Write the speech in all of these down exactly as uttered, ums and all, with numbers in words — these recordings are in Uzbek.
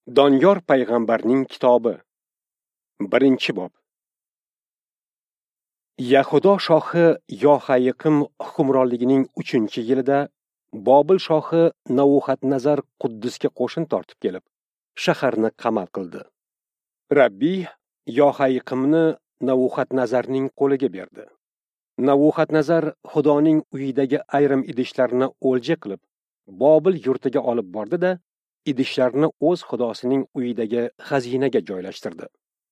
Doniyor payg'ambarning kitobi. Birinchi bob. Yahudo shohi Yohayiqim hukmronligining uchinchi yilida Bobil shohi Navuxatnazar Quddusga qo'shin tortib kelib, shaharni qamal qildi. Rabbiy Yohayiqimni Navuxatnazarning qo'liga berdi. Navuxatnazar Xudoning uyidagi ayrim idishlarni o'lja qilib, Bobil yurtiga olib bordi-da, idishlarni o'z xudosining uyidagi xazinaga joylashtirdi.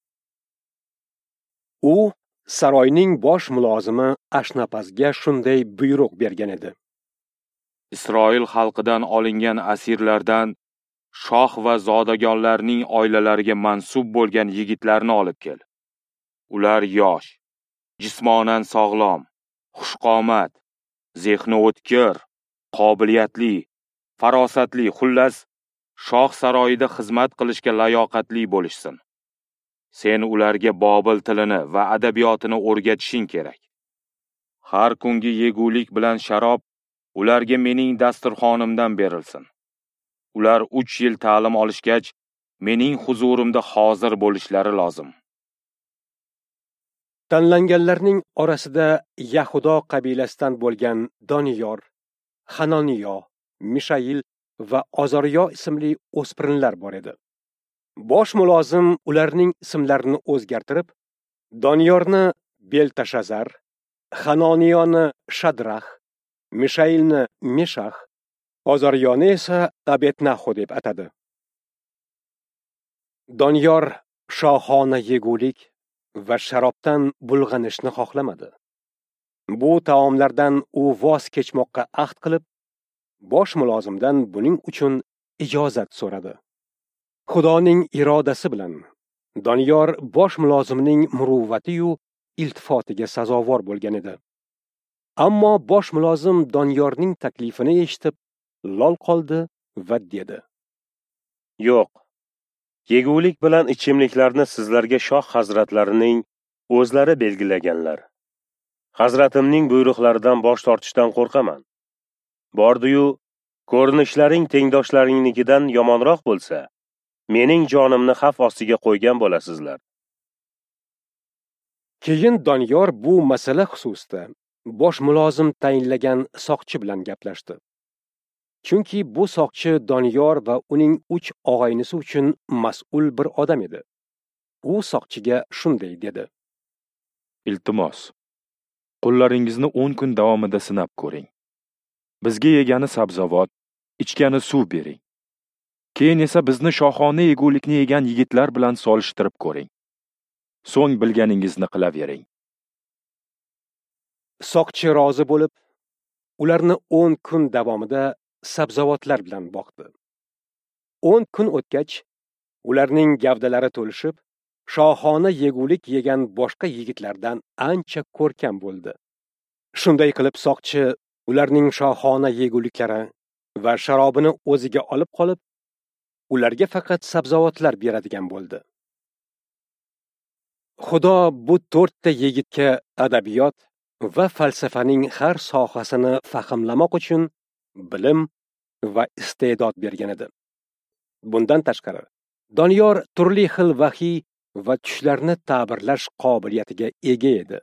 U saroyning bosh mulozimi Ashnapazga shunday buyruq bergan edi. Isroil xalqidan olingan asirlardan shoh va zodagonlarning oilalariga mansub bo'lgan yigitlarni olib kel. Ular yosh, jismonan sog'lom, xushqomat, zehni o'tkir, qobiliyatli, farosatli, xullas shoh saroyida xizmat qilishga layoqatli bo'lishsin. Sen ularga Bobil tilini va adabiyotini o'rgatishing kerak. Har kungi yegulik bilan sharob ularga mening dasturxonimdan berilsin. Ular uch yil ta'lim olishgach, mening huzurimda hozir bo'lishlari lozim. Tanlanganlarning orasida Yahudo qabilasidan bo'lgan Doniyor, Hanoniyo, Mishail va Ozariyo ismli o'spirinlar bor edi. Bosh mulozim ularning ismlarini o'zgartirib, Doniyorni Beltashazar, Hanoniyoni Shadrax, Mishailni Meshach, Ozariyoni esa Abednaxo deb atadi. Doniyor shohona yegulik va sharobdan bulg'anishni xohlamadi. Bu taomlardan u voz kechmoqqa ahd qilib, bosh mulozimdan buning uchun ijozat so'radi. Xudoning irodasi bilan Doniyor bosh mulozimning muruvvati-yu iltifotiga sazovor bo'lgan edi. Ammo bosh mulozim Doniyorning taklifini eshitib, lol qoldi va dedi: Yo'q. Yegulik bilan ichimliklarni sizlarga shoh hazratlarining o'zlari belgilaganlar. Hazratimning buyruqlaridan bosh tortishdan qo'rqaman. Bordi-yu, ko'rinishlaring tengdoshlaringnikidan yomonroq bo'lsa, mening jonimni xavf ostiga qo'ygan bo'lasizlar. Keyin Doniyor bu masala xususida bosh mulozim tayinlagan soqchi bilan gaplashdi. Chunki bu soqchi Doniyor va uning uch og'aynisi uchun mas'ul bir odam edi. U soqchiga shunday dedi: Iltimos, qo'llaringizni o'n kun davomida sinab ko'ring. Bizga yegani sabzavot, ichgani suv bering. Keyin esa bizni shohona yegulikni yegan yigitlar bilan solishtirib ko'ring. So'ng bilganingizni qilavering. Soqchi rozi bo'lib, ularni o'n kun davomida sabzavotlar bilan boqdi. o'n kun o'tgach, ularning gavdalari to'lishib, shohona yegulik yegan boshqa yigitlardan ancha ko'rkam bo'ldi. Shunday qilib soqchi ularning shohona yeguliklari va sharobini o'ziga olib qolib, ularga faqat sabzavotlar beradigan bo'ldi. Xudo bu to'rtta yigitga adabiyot va falsafaning har sohasini fahmlamoq uchun bilim va iste'dod bergan edi. Bundan tashqari, Doniyor turli xil vahiy va tushlarni ta'birlash qobiliyatiga ega edi.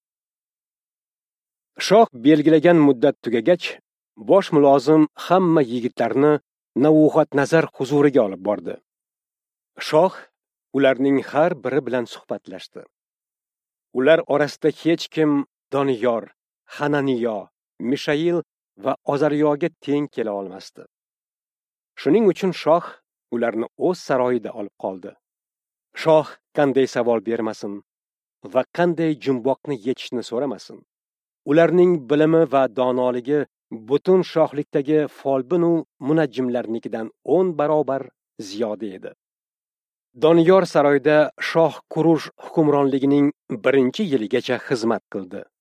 Shoh belgilagan muddat tugagach, bosh mulozim hamma yigitlarni Navuxatnazar huzuriga olib bordi. Shoh ularning har biri bilan suhbatlashdi. Ular orasida hech kim Doniyor, Hananiyo, Mishail va Ozariyoga teng kela olmasdi. Shuning uchun shoh ularni o'z saroyida olib qoldi. Shoh qanday savol bermasin va qanday jumboqni yechishni so'ramasin. Ularning bilimi va donoligi butun shohlikdagi folbin u munajjimlarnikidan o'n barobar ziyoda edi. Doniyor saroyda shoh Qurush hukmronligining birinchi yiligacha xizmat qildi.